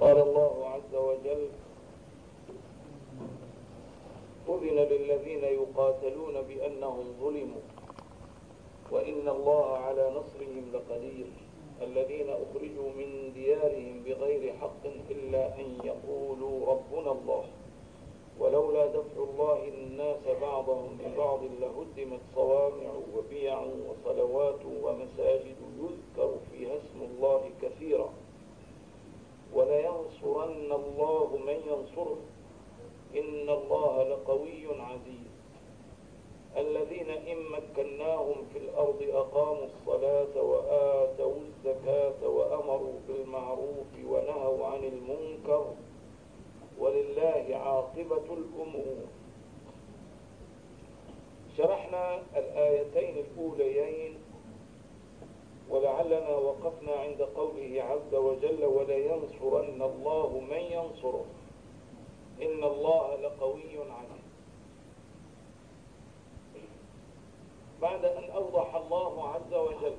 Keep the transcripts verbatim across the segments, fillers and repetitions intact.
قال الله عز وجل: أذن للذين يقاتلون بأنهم ظلموا وإن الله على نصرهم لقدير الذين أخرجوا من ديارهم بغير حق إلا أن يقولوا ربنا الله ولولا دفع الله الناس بعضهم ببعض لهدمت صوامع وبيع وصلوات ومساجد يذكر فيها اسم الله كثيرا ولينصرن الله من ينصره إن الله لقوي عزيز الذين إن مكناهم في الأرض أقاموا الصلاة وآتوا الزكاة وأمروا بالمعروف ونهوا عن المنكر ولله عاقبة الأمور. شرحنا الآيتين الأوليين ولعلنا وقفنا عند قوله عز وجل: ولينصرن الله من ينصره إن الله لقوي عزيز. بعد أن أوضح الله عز وجل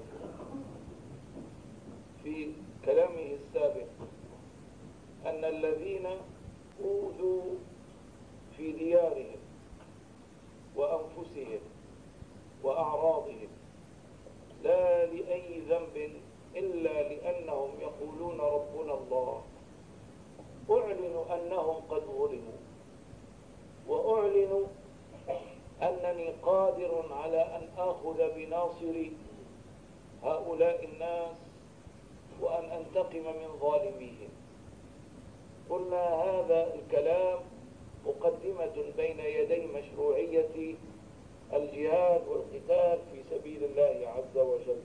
في كلامه السابق أن الذين أوذوا في ديارهم وأنفسهم وأعراضهم لا لأي ذنب إلا لأنهم يقولون ربنا الله، أعلنوا أنهم قد ظلموا وأعلنوا أنني قادر على أن آخذ بناصر هؤلاء الناس وأن أنتقم من ظالميهم. قلنا هذا الكلام مقدمة بين يدي مشروعية الجهاد والقتال في سبيل الله عز وجل.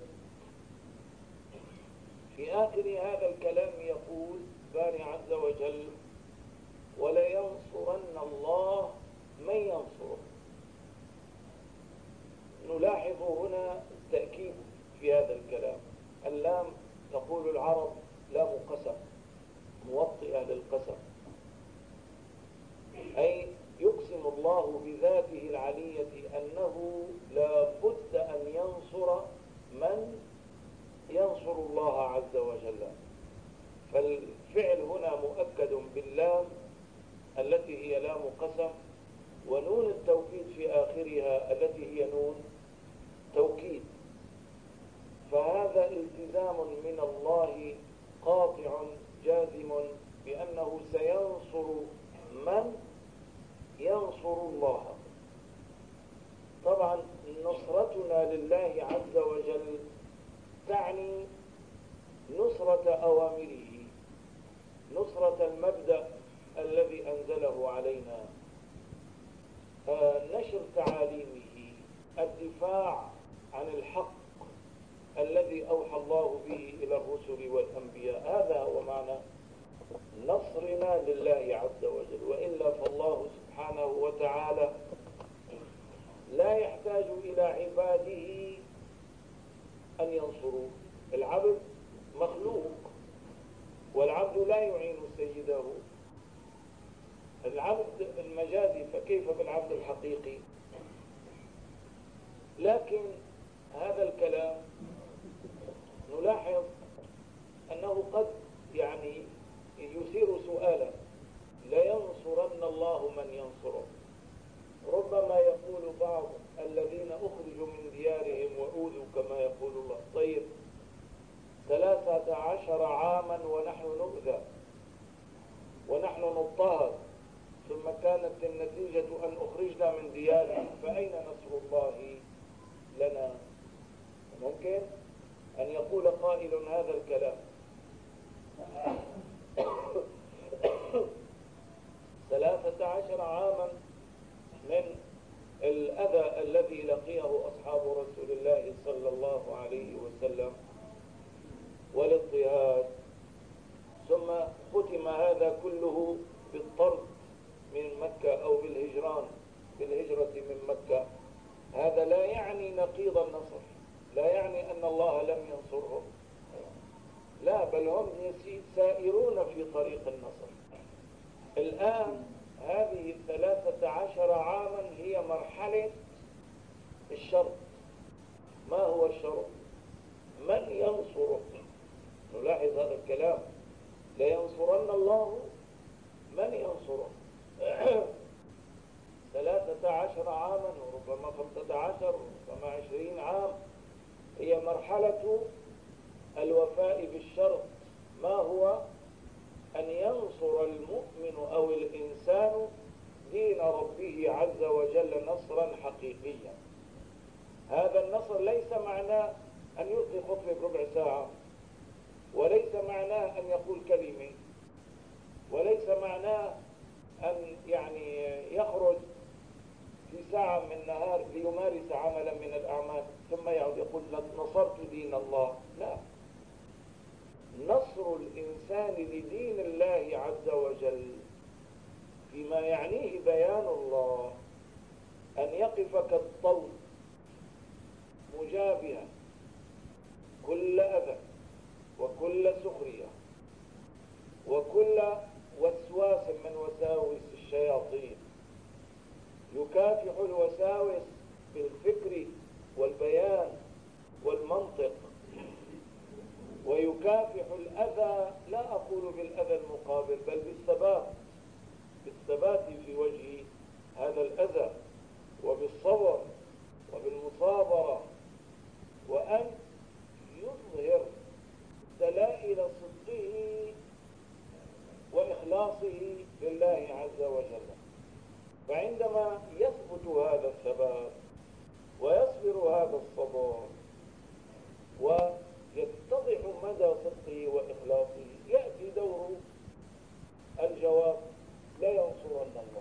في آخر هذا الكلام يقول باري عز وجل: ولينصرن الله من ينصره. نلاحظ هنا التأكيد في هذا الكلام. اللام تقول العرب لام قسم موطئة للقسم، أي يقسم الله بذاته العلية أنه لا بد أن ينصر من ينصر الله عز وجل. فالفعل هنا مؤكد باللام التي هي لام قسم، ونون التوكيد في آخرها التي هي نون توكيد. فهذا التزام من الله قاطع جازم بأنه سينصر من ينصر الله. طبعا نصرتنا لله عز وجل تعني نصرة أوامره، نصرة المبدأ الذي أنزله علينا، نشر تعاليمه، الدفاع عن الحق الذي أوحى الله به إلى الرسل والأنبياء. هذا هو معنى نصرنا لله عز وجل. وإلا فالله سبحانه وتعالى لا يحتاج إلى عباده أن ينصروه. العبد مخلوق والعبد لا يعين سيده. العبد المجازي فكيف بالعبد الحقيقي؟ لكن هذا الكلام نلاحظ أنه قد يعني يثير سؤالا: لينصرن الله من ينصره. ربما يقول بعض الذين أخرجوا من ديارهم وأوذوا كما يقول الله: طيب ثلاثة عشر عاما ونحن نؤذى ونحن نضطهد ثم كانت النتيجة أن أخرجنا من ديارنا، فأين نصر الله لنا؟ ممكن أن يقول قائل هذا الكلام. ثلاثة عشر عاما من الأذى الذي لقيه أصحاب رسول الله صلى الله عليه وسلم والاضطهاد، ثم ختم هذا كله بالطرد من مكة أو بالهجران بالهجرة من مكة. هذا لا يعني نقيض النصر، لا يعني أن الله لم ينصرهم، لا، بل هم سائرون في طريق النصر. الآن هذه الثلاثة عشر عاما هي مرحلة الشرط. ما هو الشرط؟ من ينصره. نلاحظ هذا الكلام: لينصرن الله من ينصره. ثلاثة عشر عاما وربما خمسة عشر وربما عشرين عام هي مرحلة الوفاء بالشرط. ما هو؟ أن ينصر المؤمن أو الإنسان دين ربه عز وجل نصرا حقيقيا. هذا النصر ليس معناه أن يلقي خطبة بربع ساعة، وليس معناه أن يقول كلمة، وليس معناه أن يعني يخرج في ساعة من النهار ليمارس عملا من الأعمال ثم يعود يقول نصرت دين الله. لا، نصر الإنسان لدين الله عز وجل فيما يعنيه بيان الله أن يقف كالطود مجابها كل أذى وكل سخرية وكل وسواس من وساوس الشياطين، يكافح الوساوس بالفكر والبيان والمنطق، ويكافح الأذى لا أقول بالأذى المقابل بل بالثبات، بالثبات في وجه هذا الأذى وبالصبر وبالمصابرة، وأن يظهر دلائل صدقه وإخلاصه لله عز وجل. فعندما يثبت هذا الثبات ويصبر هذا الصبر ويتضح مدى صدقه وإخلاصه يأتي دور الجواب لا ينصرن الله.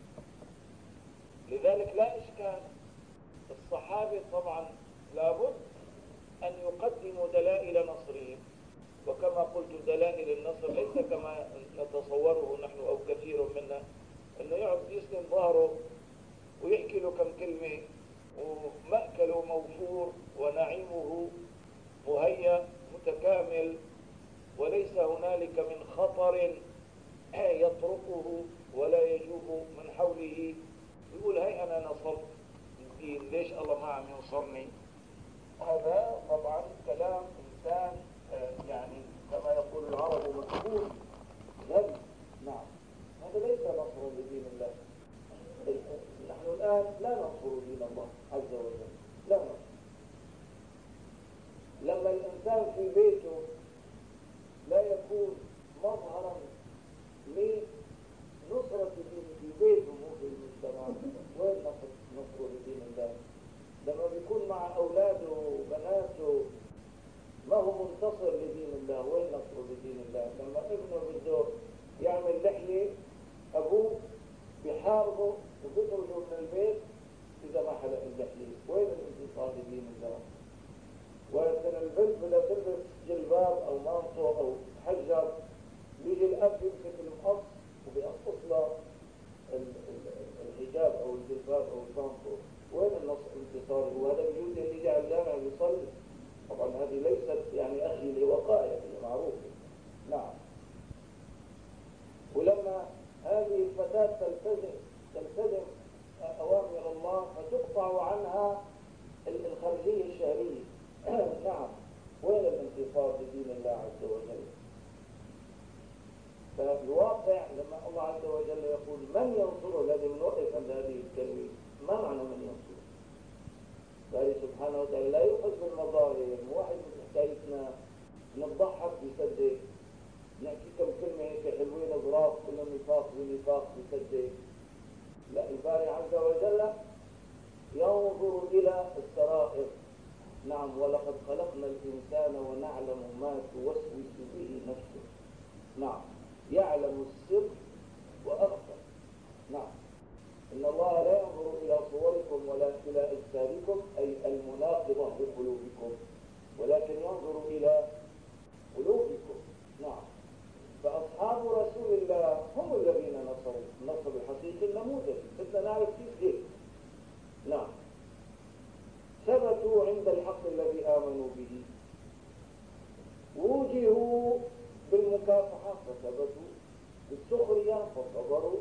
لذلك لا إشكال، الصحابة طبعا لابد أن يقدموا دلائل نصرهم، وكما قلت دلائل النصر ليس كما نتصوره نحن أو كثير منا أنه يقعد يسند ظهره ويحكي له كم كلمة ومأكله موفور ونعيمه مهيأ متكامل وليس هنالك من خطر يطرقه ولا يجوب من حوله، يقول هاي أنا نصرت الدين، ليش الله ما عم ينصرني؟ هذا طبعا كلام إنسان يعني كما يقول العرب مكبول غبي. نعم، هذا ليس نصر لدين الله. نحن الآن لا ننصر دين الله عز وجل، لا ننصر. لما الإنسان في بيته لا يكون مظهرا لنصرة دين في بيته مو في المجتمع، وين نصر لدين الله؟ لما بيكون مع أولاده وبناته ما هو منتصر لدين الله، وين نصر لدين الله؟ لما ابنه بده يعمل لحية أبوه بحاربه وبيخرجه من البيت إذا ما حلق اللحية، وين الانتصار لدين الله؟ ولكن البنت بدها تلبس جلباب أو مانطو أو حجر، بيجي الأب يمسك المقص وبيقصص لها الحجاب أو الجلباب أو المانطو، وين النصر الانتصاري؟ وهذا بيجوز اللي يجي على الجامع يصلي. طبعا هذه ليست يعني أخي لوقائع، هي معروفة. نعم. ولما هذه الفتاة تلتزم تلتزم أوامر الله فتقطع عنها الخرجية الشهرية. نعم، وين الانتصار لدين الله عز وجل؟ فالواقع لما الله عز وجل يقول من ينصره، لازم نوقف عند هذه الكلمة. ما معنى من ينصره؟ قال سبحانه وتعالى لا يؤخذ بالمظاهر. واحد من حكايتنا نضحك بيصدق، نحكي كم كلمة هيك حلوين ظراف كلهم نفاق ونفاق بيصدق. لا، الباري عز وجل ينظر إلى السرائر. نعم، ولقد خلقنا الإنسان ونعلم ما توسوس به نفسه. نعم، يعلم السر وأخفى. نعم، إن الله لا ينظر إلى صوركم ولا إلى أجسادكم أي المناقضة بقلوبكم، ولكن ينظر إلى قلوبكم. نعم، فأصحاب رسول الله هم الذين نصروا النصر الحقيقي النموذج. بدنا نعرف كيف هيك. نعم، ثبتوا عند الحق الذي آمنوا به، وجهوا بالمكافحة فثبتوا، بالسخرية فصبروا،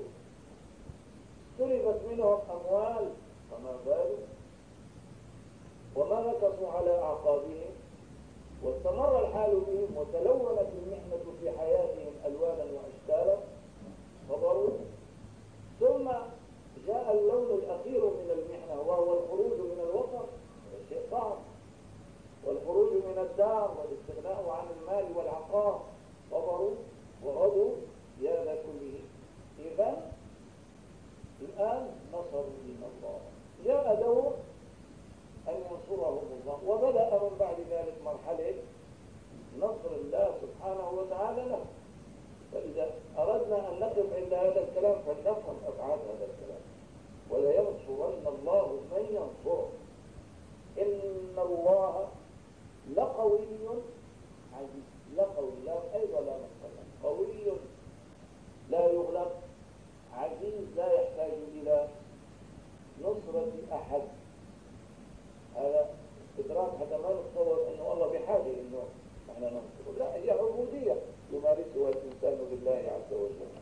سلبت منهم أموال فما بالوا، وما نكصوا على أعقابهم واستمر الحال بهم وتلونت المحنة في حياتهم ألوانا وأشكالا صبروا. ثم جاء اللون الأخير من المحنة وهو الخروج من الوطن، هذا شيء صعب، والخروج من الدار والاستغناء عن المال والعقار. صبروا ورضوا بهذا كله. إذن الآن نصروا دين الله، جاء دور أن ينصرهم الله، وبدأ من بعد ذلك مرحلة نصر الله سبحانه وتعالى له. فإذا أردنا أن نقف عند هذا الكلام فلنفهم أبعاد هذا الكلام. ولينصرن الله من ينصره، إن الله لقوي عزيز. لقوي لا أيضا لا نقصد، قوي لا يغلب، عزيز لا يحتاج إلى نصرة أحد. هذا استدراك، هذا ما نتصور أنه الله بحاجة أنه نحن ننصره، لا، هي عبودية يمارسها الإنسان لله عز وجل.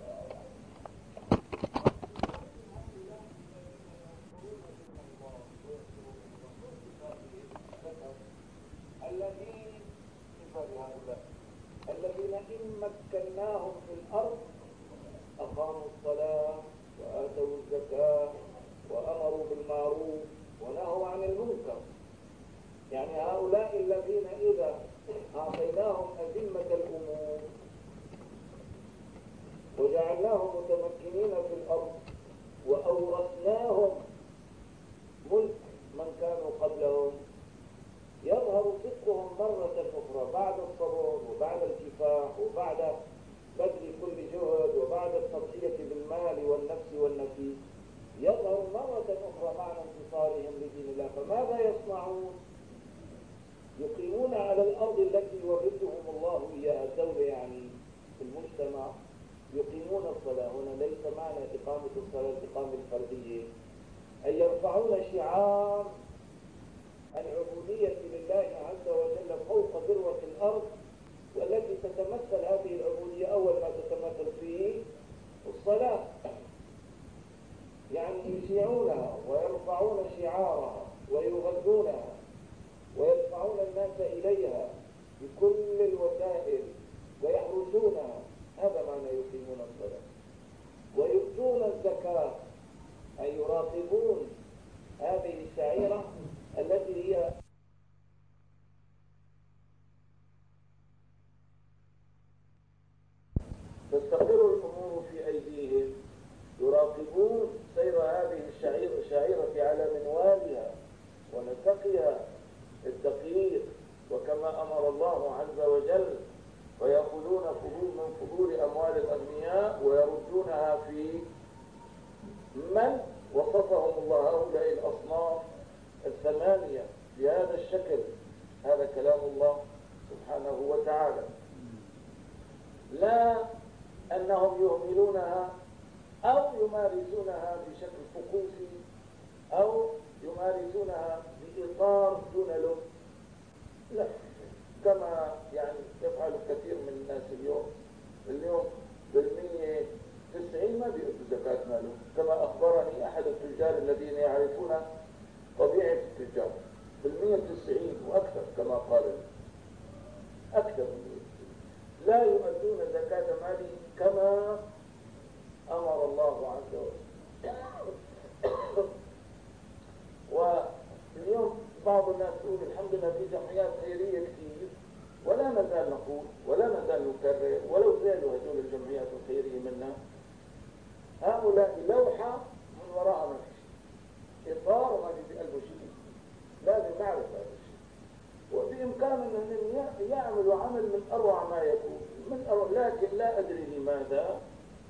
الذين الذين إن مكناهم في الأرض أقاموا الصلاة وآتوا الزكاة وأمروا بالمعروف ونهوا عن المنكر. يعني هؤلاء الذين إذا أعطيناهم أزمة الأمور وجعلناهم متمكنين في الأرض وأورثناهم ملك من كانوا قبلهم، يظهر صدقهم مرة أخرى بعد الصبر وبعد الكفاح وبعد بذل كل جهد وبعد التضحية بالمال والنفس والنفيس، يظهر مرة أخرى معنى انتصارهم لدين الله. فماذا يصنعون؟ يقيمون على الأرض التي يورثهم الله إياها، الدولة يعني المجتمع، يقيمون الصلاة. هنا ليس معنى إقامة الصلاة الإقامة الفردية، أي يرفعون شعار العبودية لله عز وجل فوق ذروة الأرض، والتي تتمثل هذه العبودية أول ما تتمثل في الصلاة. يعني يشيعونها ويرفعون شعارها ويغذونها ويدفعون الناس إليها بكل الوسائل ويحرسونها. هذا معنى يقيمون الصلاة. ويؤتون الزكاة، أي يراقبون هذه الشعيرة التي هي تستقر الأمور في أيديهم، يراقبون سير هذه الشعيرة على منوالها ونسقها الدقيق وكما أمر الله عز وجل، ويأخذون فضول من فضول أموال الأغنياء ويردونها في من وصفهم الله هؤلاء الأصناف الثمانية بهذا الشكل. هذا كلام الله سبحانه وتعالى، لا أنهم يهملونها أو يمارسونها بشكل طقوسي أو يمارسونها بإطار دون لب، لا، كما يعني يفعل كثير من الناس اليوم. اليوم بالمية تسعين ما بيؤدوا زكاة مالهم، كما أخبرني أحد التجار الذين يعرفون طبيعة التجار، بالمية تسعين وأكثر كما قال لي، أكثر من لا يؤدون زكاة مالهم كما أمر الله عز وجل. واليوم بعض الناس يقول الحمد لله في جمعيات خيرية كثير، ولا نزال نقول ولا نزال نكرر ولو زالوا هذول الجمعيات الخيرية منا، هؤلاء لوحة من وراء ما في شيء، إطار ما في قلبه شيء، لازم نعرف هذا الشيء. وبإمكاننا أن يعملوا عمل من أروع ما يكون من أروع، لكن لا أدري لماذا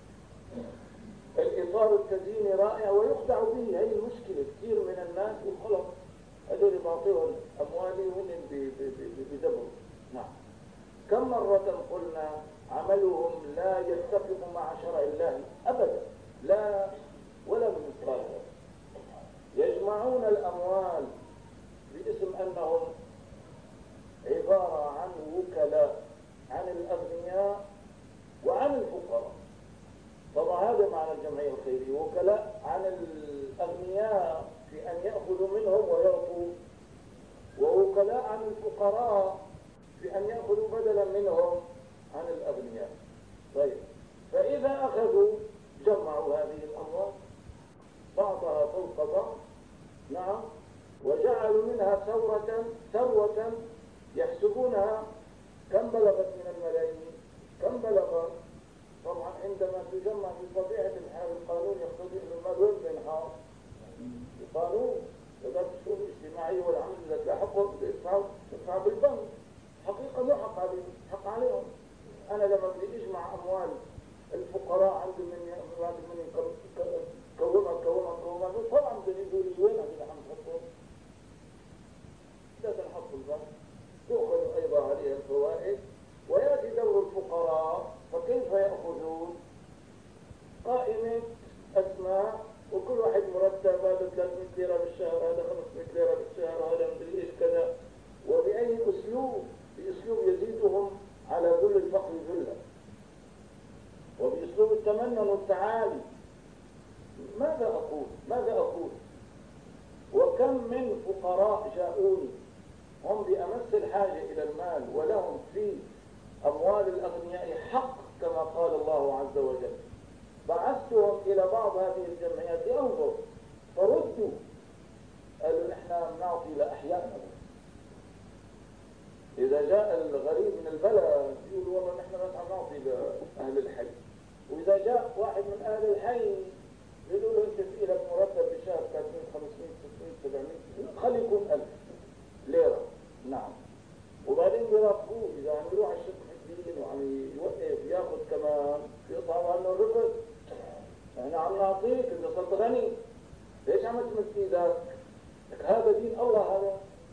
الإطار التزييني رائع ويخدع به. هي المشكلة، كثير من الناس وخلص هذول بعطيهم أموالي وهن بيدبروا. نعم، كم مرة قلنا عملهم لا يتفق مع شرع الله أبدا، لا ولا بمثقال. يجمعون الأموال باسم أنهم عبارة عن وكلاء عن الأغنياء وعن الفقراء. طبعا هذا معنى الجمعية الخيرية، وكلاء عن الأغنياء في أن يأخذوا منهم ويعطوا، ووكلاء عن الفقراء في أن يأخذوا بدلا منهم عن الأغنياء. طيب، فإذا أخذوا جمعوا هذه الأموال بعضها فوق بعض، نعم، وجعلوا منها ثورة ثروة يحسبونها كم بلغت من الملايين، كم بلغت. طبعا عندما تجمع في طبيعة الحال القانون يقتضي أن المال وين بينحط؟ القانون وزارة الشؤون الاجتماعية والعمل إذا تلاحقوا يدفعوا بالبنك. حقيقة مو حق عليهم، حق عليهم. أنا لما بدي أجمع أموال الفقراء عندي من عندي من كونها كونها كونها طبعا بدي يقولوا لي وين هذه عم تحطهم؟ لا تنحط بالبنك، تأخذ أيضا عليها الفوائد، ويأتي دور الفقراء. فكيف يأخذون؟ قائمة أسماء وكل واحد مرتب، هذا ثلاثمئة ليرة بالشهر، هذا خمسمئة ليرة بالشهر، هذا مدري ايش كذا. وبأي أسلوب؟ بأسلوب يزيدهم على ذل الفقر ذلا، وبأسلوب التمنن والتعالي. ماذا أقول؟ ماذا أقول؟ وكم من فقراء جاءوني هم بأمس الحاجة إلى المال ولهم في أموال الأغنياء حق كما قال الله عز وجل. بعثتهم إلى بعض هذه الجمعيات لأنظر، فردوا قالوا نحن نعطي لأحيائنا. إذا جاء الغريب من البلد يقول والله نحن بس عم نعطي لأهل الحي، وإذا جاء واحد من أهل الحي يقولوا له أنت في لك مرتب بالشهر ثلاثمئة خمسمئة ستمئة سبعمئة، خلي يكون ألف ليرة، نعم. وبعدين يراقبوه إذا عم يروح على الشق الدين وعم يوقف ياخذ كمان يقطعوا عنه الرفض. احنا عم نعطيك، انت صرت غني، ليش عم تمد ايدك؟ لك هذا دين الله. هذا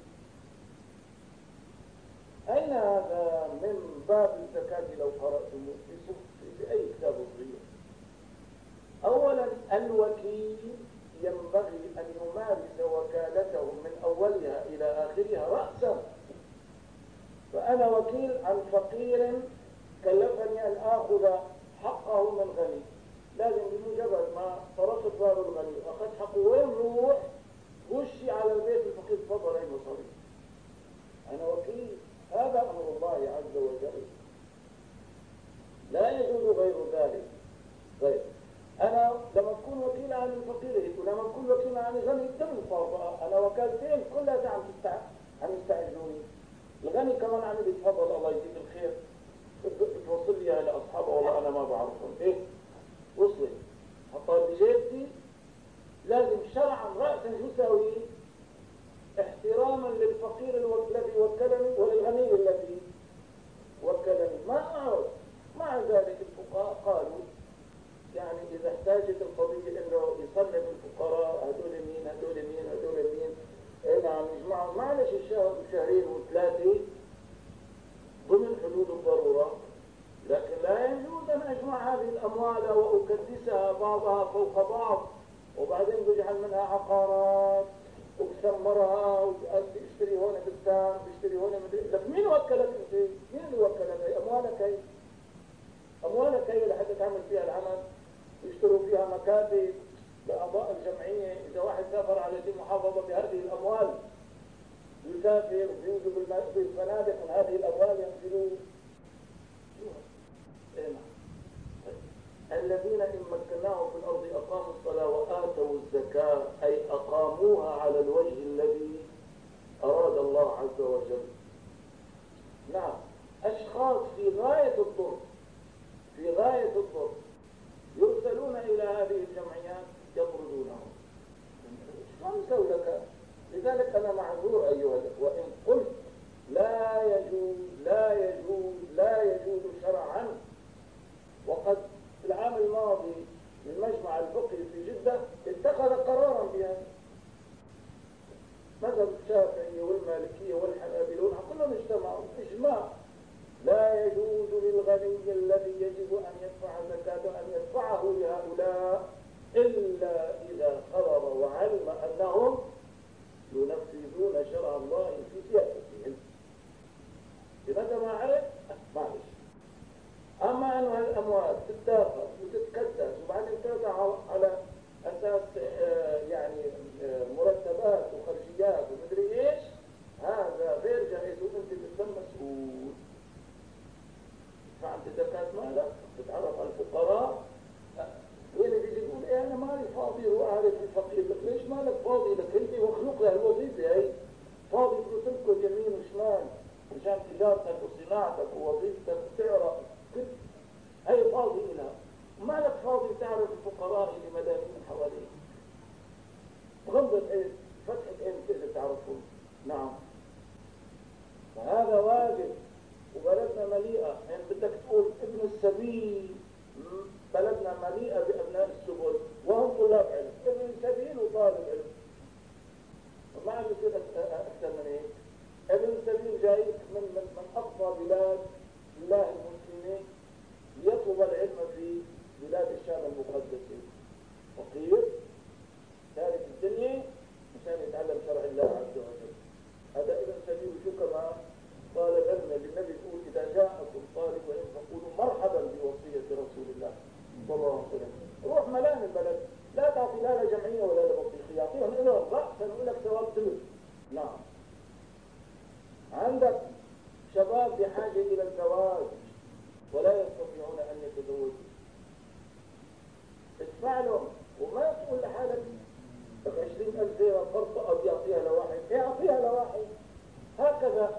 اين هذا من باب الزكاة لو قرأتم في اي كتاب صغير؟ اولا الوكيل ينبغي ان يمارس وكالته من اولها الى اخرها رأسا. فانا وكيل عن فقير كلفني ان اخذ حقه من غني، لازم بمجرد ما طرقت باب الغني واخذ حقه وين روح وشي على البيت الفقير تفضل اي مصاري. انا وكيل، هذا امر الله عز وجل، لا يجوز غير ذلك. طيب انا لما اكون وكيل عن الفقير ولما اكون وكيل عن الغني تم الفرق. انا وكالتين كلها عم تستع عم يستعجلوني. الغني كمان عم يتفضل الله يجزيك الخير توصل لي لاصحابه، والله انا ما بعرفهم. ايه وصلت حطها بجيبتي. لازم شرعا رأسا شو ساوي؟ احتراما للفقير الذي وكلني وللغني الذي وكلني. ما أعرف. مع ذلك الفقهاء قالوا يعني إذا احتاجت القضية إنه يصنف الفقراء هدول مين هدول مين هدول مين، إيه نعم يجمعهم معلش الشهر وشهرين وثلاثة ضمن حدود الضرورة. لكن لا يجوز أن أجمع هذه الأموال وأكدسها بعضها فوق بعض وبعدين بجعل منها عقارات وبسمرها وبشتري هون بستان بشتري هون مدري. لك مين وكلك أنت؟ مين اللي وكلك؟ هي أموالك، هي أموالك هي لحتى تعمل فيها العمل، يشتروا فيها مكاتب لأعضاء الجمعية. إذا واحد سافر على شيء محافظة بهذه الأموال يسافر ويوجد بالفنادق من هذه الأموال ينزلوا. الذين إن مكناهم في الأرض أقاموا الصلاة وآتوا الزكاة، أي أقاموها على الوجه الذي أراد الله عز وجل. نعم، أشخاص في غاية الضر في غاية الضر يرسلون إلى هذه الجمعيات يطردونهم. شو نسوي لك؟ لذلك أنا معذور أيها الأخوة إن قلت لا يجوز لا يجوز لا يجوز شرعا. وقد في العام الماضي المجمع الفقهي في جدة اتخذ قرارا بهذا. مذهب الشافعية والمالكية والحنابلة كلهم اجتمعوا إجماع لا يجوز للغني الذي يجب أن يدفع زكاة أن يدفعه لهؤلاء إلا إذا قرر وعلم أنهم ينفذون شرع الله في سياستهم. لماذا ما عرف؟ معلش. أما أن الأموال تتدافع وتتكدس وبعدين ترجع على أساس يعني مرتبات وخرجيات ومدري إيش، هذا غير جائز وأنت تتم مسؤول. مالك تتعرف على الفقراء. واللي بيجي يقول إيه أنا مالي فاضي وأعرف الفقير، لك ليش مالك فاضي؟ لك أنت مخلوق لهالوظيفة هي، فاضي تركض يمين وشمال مشان تجارتك وصناعتك ووظيفتك وتعرف كل هي فاضي لها. مالك فاضي تعرف الفقراء اللي مدانين حواليك، غمضة عين فتحة عين تقدر تعرفهم. نعم، فهذا واجب. وبلدنا مليئة، يعني بدك تقول ابن السبيل، بلدنا مليئة بأبناء السبل وهم طلاب علم، ابن السبيل وطالب علم، ما عم يصير أكثر من هيك. ابن السبيل جايك من من من أقصى بلاد الله المسلمين يطلب العلم في بلاد الشام المقدسة، فقير تارك الدنيا مشان يتعلم شرع الله عز وجل. هذا ابن سبيل. شو كمان؟ طالب علم اللي النبي يقول إذا جاءكم طالب علم فقولوا مرحبا بوصية رسول الله صلى الله عليه وسلم. روح ملان البلد، لا تعطي لا لجمعية ولا لبطيخية، يعطيهم لهم رأسا يقول لك ثواب دول. نعم. عندك شباب بحاجة إلى الزواج ولا يستطيعون أن يتزوجوا، ادفع لهم. وما تقول لحالك عشرين ألف ليرة فرصة يعطيها لواحد، يعطيها لواحد هكذا.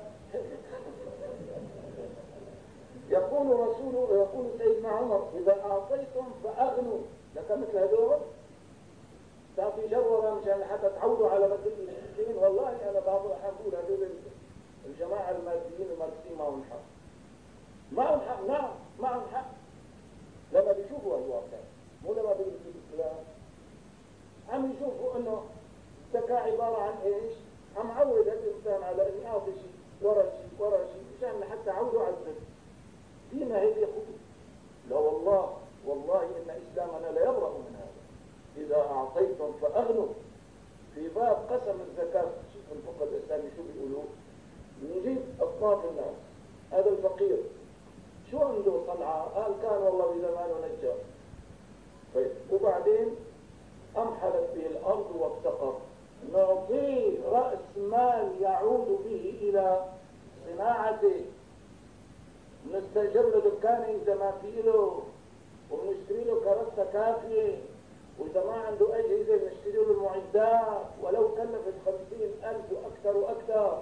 يقول رسوله، يقول سيدنا عمر إذا أعطيتم فأغنوا. لك مثل هذول تعطي جرورة مشان حتى تعودوا على مثل المسلمين. والله أنا بعض الأحيان بقول هذول الجماعة الماديين الماركسيين معهم حق، معهم حق. نعم معهم حق لما بيشوفوا الواقع، مو لما بيدرسوا الإسلام. عم يشوفوا إنه الزكاة عبارة عن إيش؟ عم عود الإنسان على إنه يعطي شيء ورا شيء ورا شيء مشان حتى عودوا على الزكاة. دينا هيك يقول لا والله والله إن إسلامنا لا يبرأ من هذا. إذا أعطيتم فأغنوا. في باب قسم الزكاة في الفقه الإسلامي شو بيقولوا؟ نجيب أصناف الناس. هذا الفقير شو عنده صنعة؟ قال كان والله بزمانه نجار. طيب وبعدين أمحلت به الأرض وافتقر، نعطيه رأس مال يعود به إلى صناعته. نستأجر له دكانة إذا ما في له، وبنشتري له كراسة كافية، وإذا ما عنده أجهزة بنشتري له المعدات ولو كلفت خمسين ألف وأكثر وأكثر.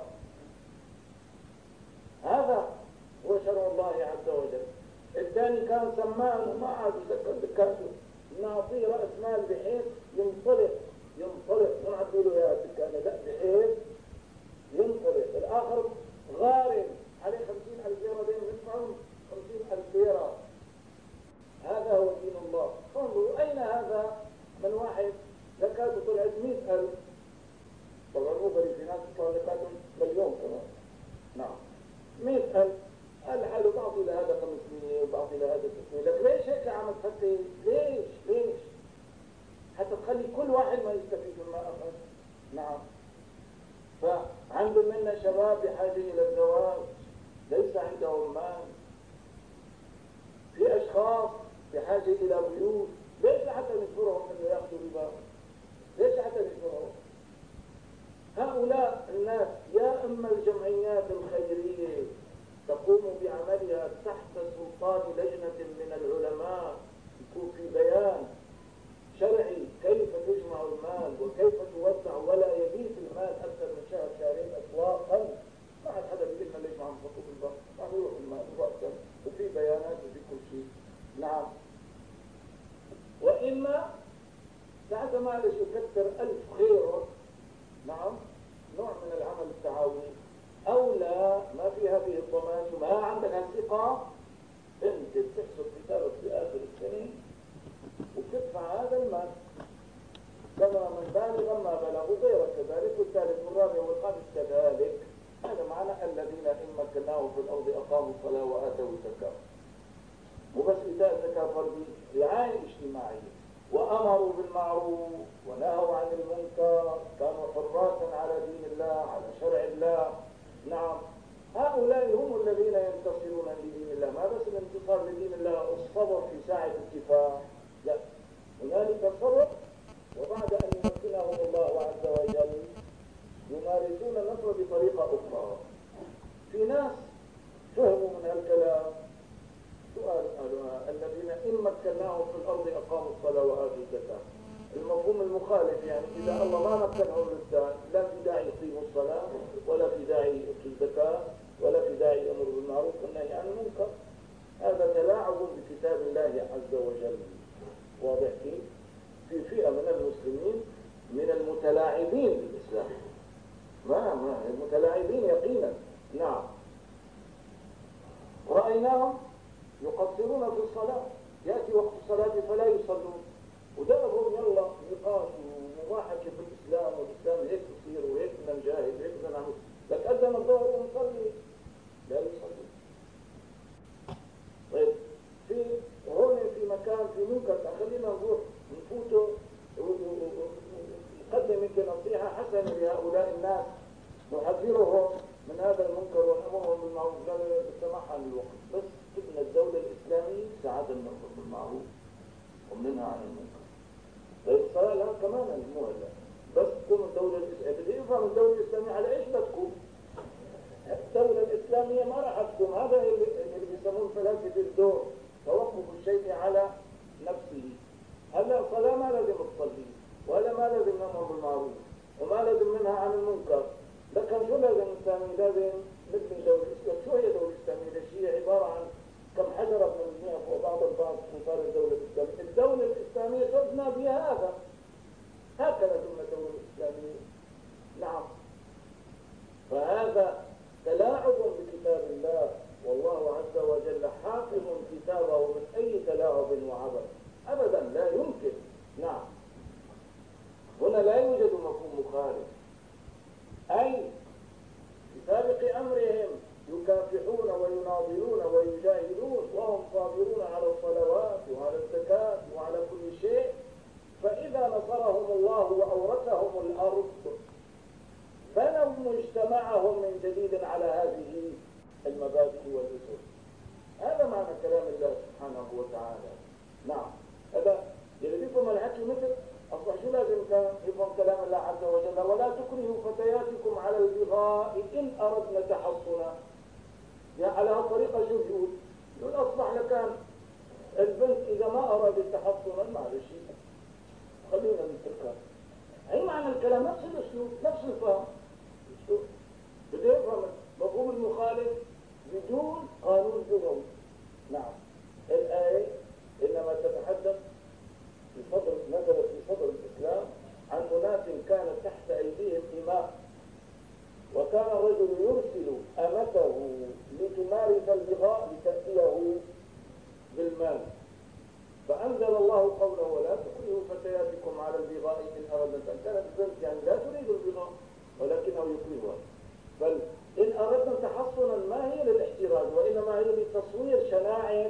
هذا هو شرع الله عز وجل. الثاني كان سمان وما عاد يسكر دكانته، نعطيه رأس مال بحيث ينطلق ينطلق ما نعطي له يا دكانة، لا بحيث ينطلق. الآخر غارم عليه خمسين ألف ليرة دين ندفعهم خمسين ألف ليرة. هذا هو دين الله. انظروا أين هذا من واحد زكاته طلعت مئة ألف، طبعا مو بريء، في ناس تطلع زكاتهم مليون كمان. نعم مئة ألف، قال حاله بعطي لهذا خمسمية وبعطي لهذا ستمية. لك ليش هيك عم تفتش؟ ليش ليش؟ حتى تخلي كل واحد ما يستفيد مما أخذ. نعم. فعندهم منا شباب بحاجة إلى الزواج ليس عندهم مال. في أشخاص بحاجة إلى بيوت، ليش حتى نجبرهم أنه يأخذوا ربا؟ ليش حتى نجبرهم؟ هؤلاء الناس يا إما الجمعيات الخيرية تقوم بعملها تحت سلطان لجنة من العلماء، يكون في بيان شرعي كيف تجمع المال وكيف توزع، ولا يبيت المال أكثر من شهر شهرين أطلاقا. ما حد حدا بيقول لنا ليش ما عم تحطوا في البنك، عم يروح المال وأكثر، وفي بيانات وفي كل شيء. نعم. وإما ساعتها معلش يكثر ألف خيره. نعم، نوع من العمل التعاوني. أو لا، ما في هذه الضمان وما عندك الثقة، أنت بتحسب كتابك في آخر السنة وتدفع هذا المال كما من بالغ ما بلغ، وغيرك كذلك، والثالث والرابع والخامس كذلك. هذا معنى الذين إن مكناهم في الأرض أقاموا الصلاة وآتوا الزكاة. وبس إيتاء الزكاة فردي، رعاية اجتماعية، وأمروا بالمعروف ونهوا عن المنكر، كانوا حراسا على دين الله على شرع الله. نعم، هؤلاء هم الذين ينتصرون لدين الله. ما بس الانتصار لدين الله الصبر في ساعة الكفاح، لا، هنالك صبر، وبعد أن يمكنهم الله عز وجل يمارسون النصر بطريقة أخرى. في ناس فهموا من هالكلام سؤال قالوا مخالف، يعني إذا الله ما مكنهم للسؤال لا في داعي يقيموا الصلاة ولا في داعي يؤتوا الزكاة ولا في داعي يأمروا بالمعروف والنهي عن المنكر. هذا تلاعب بكتاب الله عز وجل. واضح كيف؟ في فئة من المسلمين من المتلاعبين بالإسلام، ما ما المتلاعبين يقينا. نعم، رأيناهم يقصرون في الصلاة، يأتي وقت الصلاة فلا يصلون، ودأبهم يلا نقاش ومضاحكة في الإسلام، والإسلام هيك يصير وهيك بدنا نجاهد وهيك بدنا نعمل، لك أذن الظهر ونصلي لا يصلي. طيب في هون في مكان في منكر، خلينا نروح نفوته نقدم يمكن نصيحة حسنة لهؤلاء الناس، نحذرهم من هذا المنكر ونأمرهم بالمعروف. لا لا بالسماح عن الوقت، بس تبنى الدولة الإسلامية ساعات نأمر بالمعروف ومنها عن المنكر. طيب الصلاة لا كمان مو هلا، بس تكون الدولة الإسلامية بدي أفهم الدولة الإسلامية على إيش بتكون؟ الدولة الإسلامية ما راح تكون، هذا اللي, اللي بيسموه الفلاسفة الدور، توقف الشيء على نفسه. هلا الصلاة ما لازم تصلي، ولا ما لازم نأمر بالمعروف، وما لازم ننهى عن المنكر. لكن شو لازم الإسلامي؟ لازم نبني دولة إسلامية. شو هي دولة إسلامية؟ ليش هي عبارة عن كم حجرة بنبنيها فوق بعض البعض صار الدولة الإسلامية. الدولة الإسلامية تبنى بهذا، هكذا تبنى الدولة الإسلامية. نعم، فهذا تلاعب بكتاب الله، والله عز وجل حافظ كتابه من أي تلاعب وعبث أبدا، لا يمكن. نعم، هنا لا يوجد مفهوم مخالف، أي في سابق أمرهم يكافحون ويناضلون ويجاهدون وهم صابرون على الصلوات وعلى الزكاة وعلى كل شيء، فإذا نصرهم الله وأورثهم الأرض بنوا مجتمعهم من جديد على هذه المبادئ والأصول. هذا معنى كلام الله سبحانه وتعالى. نعم، هذا اللي بيفهم الحكي مثل أصبح شو لازم يفهم كلام الله عز وجل: ولا تكرهوا فتياتكم على البغاء إن أردنا تحصنا. يعني على هالطريقة شو بيقول؟ يقول أصبح لكان البنت إذا ما أرادت تحصنا معلش خلينا نتركها. أي معنى الكلام نفس الأسلوب، نفس الفهم. بده يفهم مفهوم المخالف بدون قانون لغوي. نعم، الآية إنما تتحدث في صدر نزلت في صدر الإسلام عن أناس كانت تحت أيديهم إماء، وكان الرجل يرسل أمته لتمارس البغاء لتأتيه بالمال، فأنزل الله قوله: ولا تكرهوا فتياتكم على البغاء إن أردنا. كانت البنت يعني لا تريد البغاء ولكنه يكرهها. بل إن أردنا تحصنا ما هي للاحتراز، وإنما هي لتصوير شناعة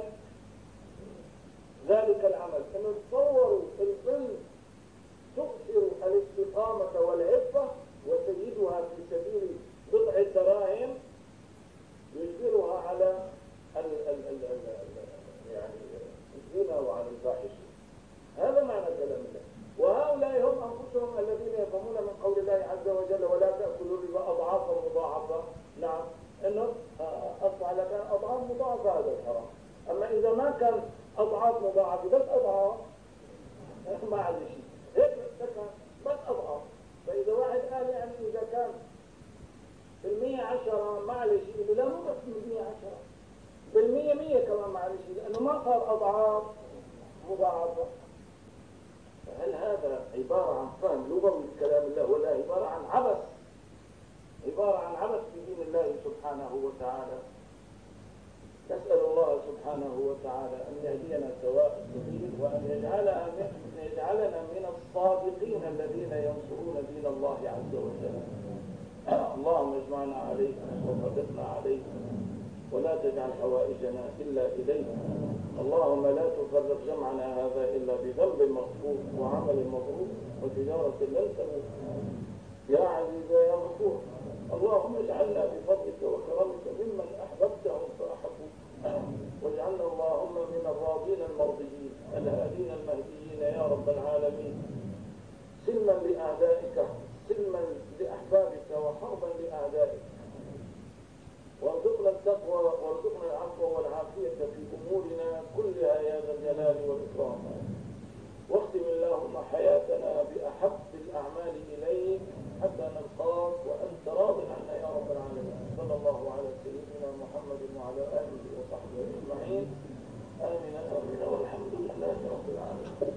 ذلك العمل. إنه تصوروا البنت تؤثر الاستقامة والعفة، وسيدها في سبيل بضع دراهم يجبرها على ال ال ال ال يعني الزنا وعلى الفاحشة. هذا معنى كلام الله. وهؤلاء هم أنفسهم الذين يفهمون من قول الله عز وجل: ولا تأكلوا الربا أضعافا مضاعفة. نعم، إنه أصبح لك أضعاف مضاعفة هذا الحرام. أما إذا ما كان أضعاف مضاعفة بس أضعاف ما عاد شيء، هيك كان بس أضعاف. فإذا واحد قال يعني إذا كان بالمية عشرة معلش، لا مو بس بالمية عشرة، بالمية مية كمان معلش، لأنه ما صار أضعاف مضاعفة. هل هذا عبارة عن فهم لغوي لكلام الله، ولا عبارة عن عبث؟ عبارة عن عبث في دين الله سبحانه وتعالى. نسأل الله سبحانه وتعالى أن يهدينا سواء السبيل، وأن يجعلنا من يجعلنا من الصادقين الذين ينصرون دين الله عز وجل. اللهم اجمعنا عليك وفقنا عليك، ولا تجعل حوائجنا إلا إليك. اللهم لا تفرق جمعنا هذا إلا بذنب مغفور وعمل مبرور وتجارة لن تموت يا عزيز يا غفور. اللهم اجعلنا بفضلك وكرمك ممن أحببتهم فأحبوك، واجعلنا اللهم من الراضين المرضيين الهادين المهديين يا رب العالمين. سلما لأعدائك، سلما لأحبابك، وحربا لأعدائك. وارزقنا التقوى وارزقنا العفو والعافية في أمورنا كلها يا ذا الجلال والإكرام. واختم اللهم حياتنا بأحب وصحبه أجمعين. آمين آمين والحمد لله رب العالمين.